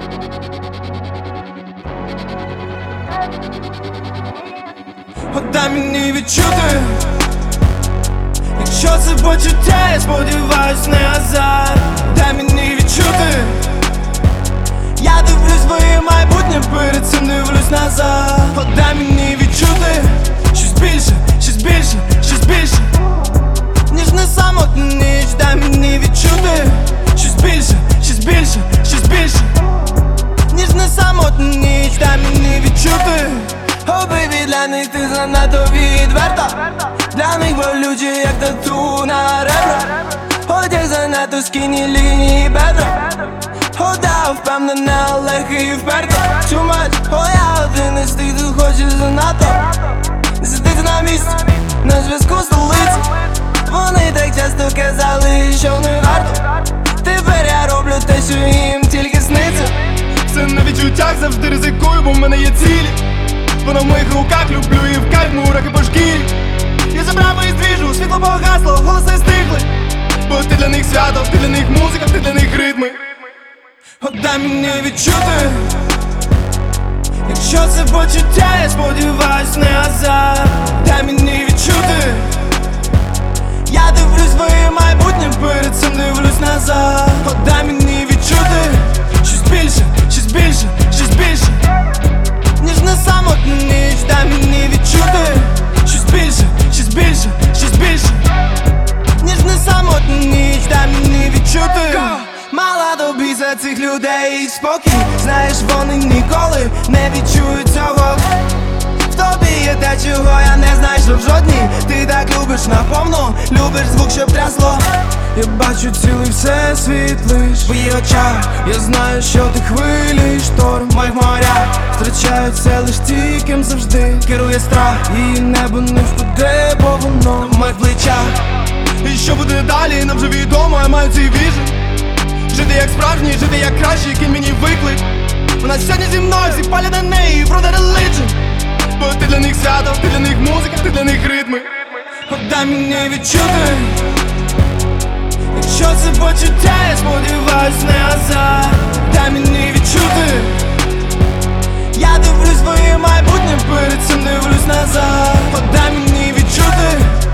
Дай мені відчути, якщо це почуття, я сподіваюсь, не азарт. Дай мені відчути, я дивлюсь своє майбутнє, перед цим дивлюсь назад. Дай мені відчути, щось більше, щось більше, щось більше, ніж не самотня ніч. Дай мені відчути, щось більше, щось більше, щось більше, ніж не самотня ніч. Дай мені відчути. О, бейбі, для них ти занадто відверта, для них болюче, як тату на ребрах. Одяг занадто скіні лінії бедра. О, да, впевнена, легкий і вперто. Too much, о, я один із тих, хто хоче занадто сидити на місці, на зв'язку столиці. Вони так часто казали, що не варто. Тепер я роблю те, що їм тільки сниться. Все на відчуттях, завжди ризикую, бо в мене є цілі. Воно в моїх руках, люблю і в кайф, мураки по шкірі. Я забрав із двіжу, світло погасло, голоси стихли. Бо ти для них свято, ти для них музика, ти для них ритми. Дай мені відчути, якщо це почуття, я сподіваюсь, не азарт. Дай мені відчути, я дивлюсь своє майбутнє, перед цим дивлюсь назад. Дай мені відчути, щось більше, щось більше, щось більше, ніж не самотня ніч. Дай мені відчути, щось більше, щось більше, щось більше, ніж не самотня ніч. Дай мені відчути. Мала тобі за цих людей спокій. Знаєш, вони ніколи не відчують цього. В тобі є те, чого я не знайшов в жодній. Ти так любиш наповну, любиш звук, щоб трясло. Я бачу цілий всесвіт лиш в її очах. Я знаю, що ти хвилі, шторм в моїх морях. Втрачаються лиш ті, ким завжди керує страх. І небо не впаде, бо воно в моїх плечах. І що буде далі, нам вже відомо, я маю цей віжен. Жити як справжній, жити як кращий, кинь мені виклик. Вона сьогодні зі мною, всі палять на неї, про religion. Бо ти для них свято, ти для них музика, ти для них ритми. Дай мені відчути, якщо це почуття, я сподіваюсь, не азарт. Дай мені відчути, я дивлюсь своє майбутнє, перед цим дивлюсь назад. Дай мені відчути,